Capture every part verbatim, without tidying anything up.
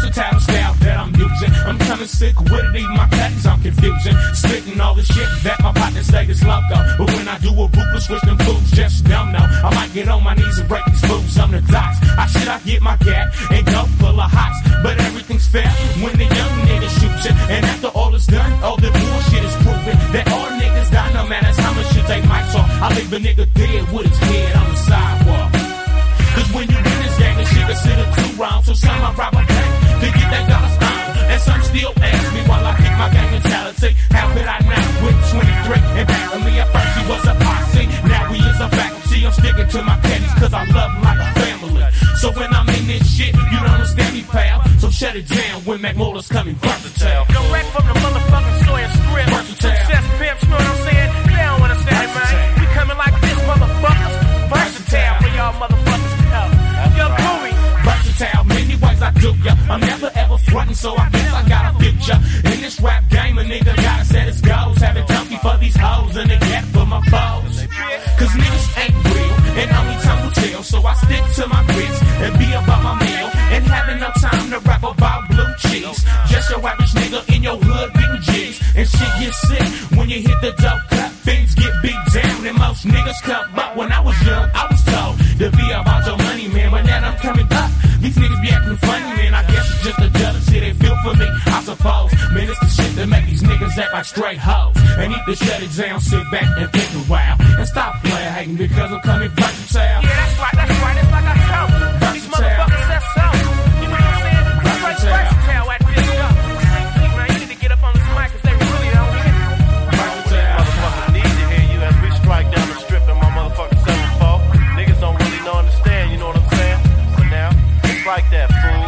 versatile style that I'm using. I'm kinda sick with it, even my patties I'm confusing. Spitting all the shit that my partners say is loco. But when I do a ruthless switch them fools, just don't know. I might get on my knees and break these fools on the dots. I should I get my gat and go full of hots. But everything's fair when the young niggas shoot you. And after all is done, all the bullshit is proven. That all niggas die, no matter how much shit they might talk. I leave a nigga dead with his head on the sidewalk. Cause when you in this game, this shit considered too wrong. So some I rob a bank to get that dollar on. And some still ask me while I kick my gang mentality. How could I not with twenty-three? And back with me at first he was a posse. Now he is a faculty. I'm sticking to my petties cause I love him like a family. So when I'm in this shit, you don't understand me, pal. So shut it down when McMuller's coming versatile. Direct from the motherfucking Sawyer script. Versatile. Success pimps, know what I'm saying? They don't understand, man. We coming like this, motherfuckers. Versatile for y'all motherfuckers to help. Yo, Boomy. Versatile, many ways I do ya. I'm never ever frontin', so I guess I got a future. In this rap game, a nigga gotta set his goals. Have a donkey for these hoes and a gap for my foes. Cause niggas ain't real, and only time will tell. So I stick to my grits and be about my meal. And having no time to rap about blue cheese. Just your average nigga in your hood getting G's. And shit gets sick when you hit the dope cut. Things get beat down and most niggas come up. When I was young, I was told to be about your money, man. But now I'm coming up. These niggas be acting funny, man. I guess it's just the jealousy they feel for me, I suppose. Man, it's the shit that make these niggas act like straight hoes. And need to shut it down, sit back and think a while. And stop playing hating because I'm coming versatile. Yeah, that's right, that's right. It's like I told you. These motherfuckers said so. You know what I'm saying? Straight versatile at this show. Man, you need to get up on this mic cause they really don't hear you. Versatile. Motherfuckers need to hear you as we strike down the strip in my motherfucking seven four. Niggas don't really know understand, you know what I'm saying? But now, it's like that, fool.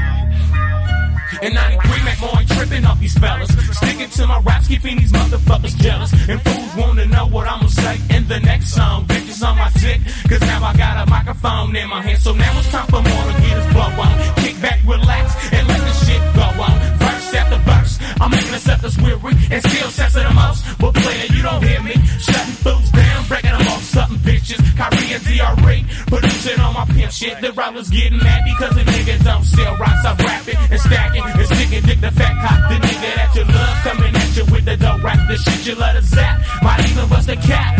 And ninety-three, Mac more ain't tripping off these fellas. Sticking to my raps, keeping these motherfuckers jealous. And fools wanna know what I'ma say in the next song. Bitches on my dick, cause now I got a microphone in my hand. So now it's time for more to get his flow on. Kick back, relax, and let the shit go on. Verse after verse, I'm making us up this weary and still sense of the most. But player, you don't hear me. Shutting fools down, breaking them off something bitches. Kyrie and D R E, producing on my pimp shit. The rappers getting mad because the niggas don't sell rocks. I rap it and stack it. And sticking dick the fat cock, the nigga that you love coming at you with the dope rap, the shit you love to zap, might even bust a cap.